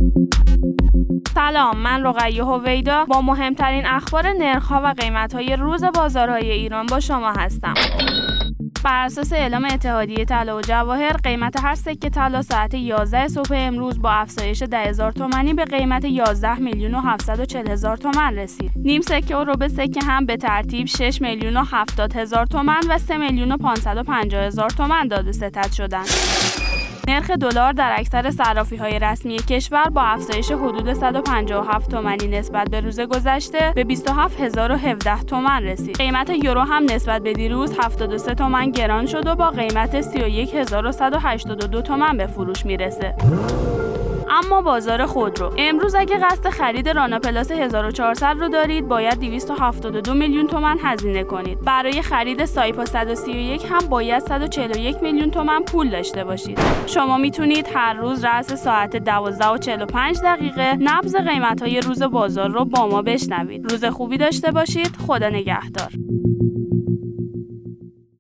سلام، من رقیه هویدا با مهمترین اخبار نرخ‌ها و قیمت‌های روز بازارهای ایران با شما هستم. بر اساس اعلام اتحادیه طلا و جواهر، قیمت هر سکه طلا ساعت 11 صبح امروز با افزایش 10,000 تومانی به قیمت 11,740,000 تومان رسید. نیم سکه و ربع سکه هم به ترتیب 6,070,000 تومان و 3,550,000 تومان داد و ستد شدند. نرخ دلار در اکثر صرافی‌های رسمی کشور با افزایش حدود 157 تومانی نسبت به روز گذشته به 27,017 تومان رسید. قیمت یورو هم نسبت به دیروز 73 تومان گران شد و با قیمت 31,182 تومان به فروش میرسه. اما بازار خودرو امروز اگه قصد خرید رانا پلاس 1400 رو دارید باید 272 میلیون تومان هزینه کنید. برای خرید سایپا 131 هم باید 141 میلیون تومان پول داشته باشید. شما میتونید هر روز رأس ساعت 12:45 نبض قیمت‌های روز بازار رو با ما بشنوید. روز خوبی داشته باشید. خدا نگهدار.